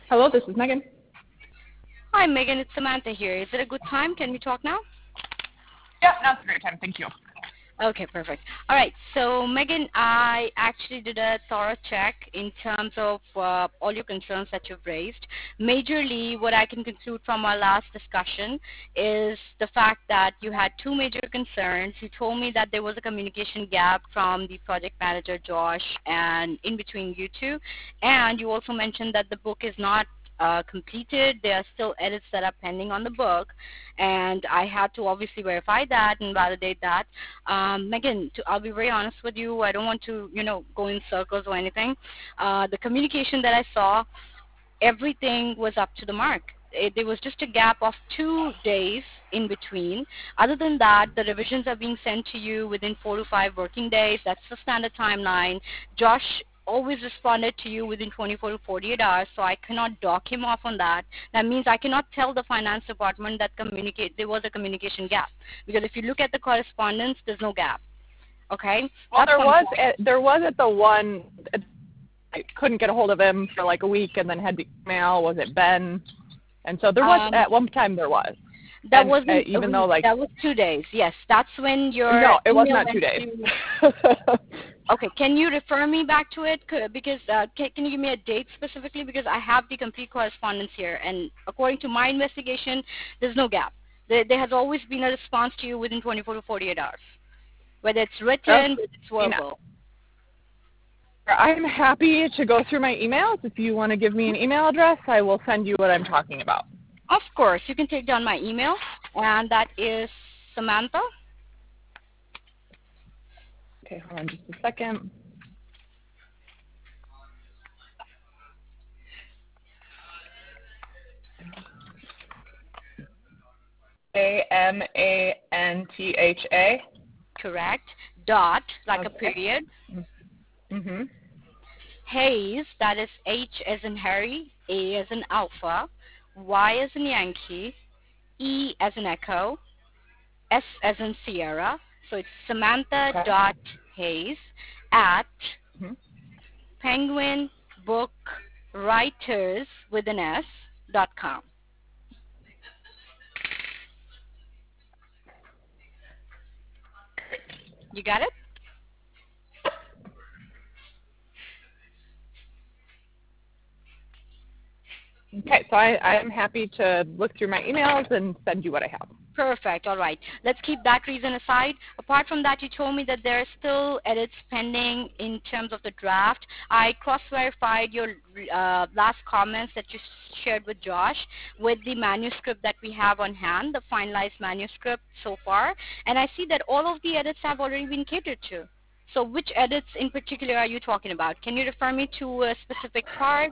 Hello, this is Megan. Hi, Megan. It's Samantha here. Is it a good time? Can we talk now? Yeah, now's a great time. Thank you. Okay, perfect. All right. So, Megan, I actually did a thorough check in terms of all your concerns that you've raised. Majorly, what I can conclude from our last discussion is the fact that you had two major concerns. You told me that there was a communication gap from the project manager, Josh, and in between you two. And you also mentioned that the book is not completed. There are still edits that are pending on the book, and I had to obviously verify that and validate that. Megan, I'll be very honest with you. I don't want to, go in circles or anything. The communication that I saw, everything was up to the mark. There was just a gap of 2 days in between. Other than that, the revisions are being sent to you within 4 to 5 working days. That's the standard timeline. Josh always responded to you within 24 to 48 hours, so I cannot dock him off on that. That means I cannot tell the finance department that there was a communication gap, because if you look at the correspondence, there's no gap. Okay? Well, That's there was at the one. I couldn't get a hold of him for like a week, and then had the email. Was it Ben? And so there was at one time there was. That and, wasn't even though like that was 2 days. Yes, that's when your no, it was email not 2 days. Okay, can you refer me back to it? Because can you give me a date specifically? Because I have the complete correspondence here, and according to my investigation, there's no gap. There has always been a response to you within 24 to 48 hours, whether it's written, whether it's verbal. I'm happy to go through my emails. If you want to give me an email address, I will send you what I'm talking about. Of course, you can take down my email, and that is Samantha. Okay, hold on just a second. Amantha. Correct. Dot, like a Okay. period. Mm-hmm. Hayes, that is H as in Harry, A as in Alpha, Y as in Yankee, E as in Echo, S as in Sierra. So it's Samantha Okay. dot Hayes at Mm-hmm. Penguin Book Writers with an S.com. You got it? Okay, so I'm happy to look through my emails and send you what I have. Perfect. All right. Let's keep that reason aside. Apart from that, you told me that there are still edits pending in terms of the draft. I cross-verified your last comments that you shared with Josh with the manuscript that we have on hand, the finalized manuscript so far, and I see that all of the edits have already been catered to. So which edits in particular are you talking about? Can you refer me to a specific part?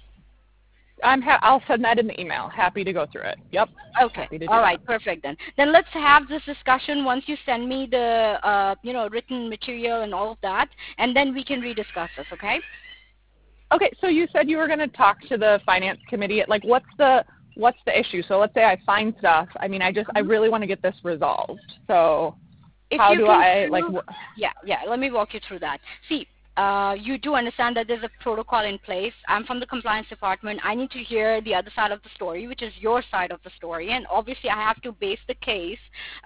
I'll send that in the email. Happy to go through it. Yep. Okay. Happy to do All right. that. Perfect then. Then let's have this discussion once you send me the written material and all of that, and then we can rediscuss this. Okay? Okay. So you said you were going to talk to the finance committee. Like, what's the issue? So let's say I find stuff. I mean, I really want to get this resolved. So how do I like? Yeah. Let me walk you through that. See. You do understand that there's a protocol in place. I'm from the compliance department. I need to hear the other side of the story, which is your side of the story. And obviously, I have to base the case,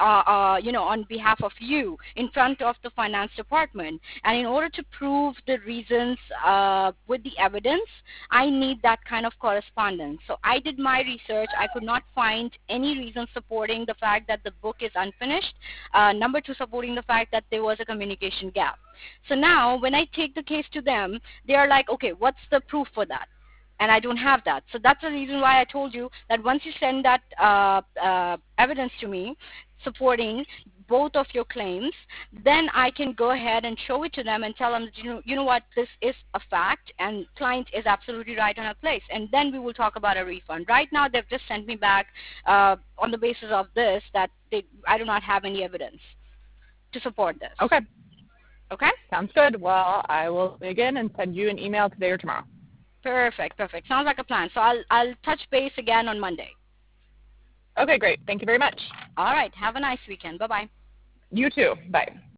on behalf of you in front of the finance department. And in order to prove the reasons with the evidence, I need that kind of correspondence. So I did my research. I could not find any reason supporting the fact that the book is unfinished. Number two, supporting the fact that there was a communication gap. So now when I take the case to them, they are like, okay, what's the proof for that? And I don't have that. So that's the reason why I told you that once you send that evidence to me supporting both of your claims, then I can go ahead and show it to them and tell them, you know what, this is a fact and client is absolutely right on her place. And then we will talk about a refund. Right now they've just sent me back on the basis of this that I do not have any evidence to support this. Okay. Okay? Sounds good. Well, I will dig in and send you an email today or tomorrow. Perfect. Sounds like a plan. So I'll touch base again on Monday. Okay, great. Thank you very much. All right. Have a nice weekend. Bye-bye. You too. Bye.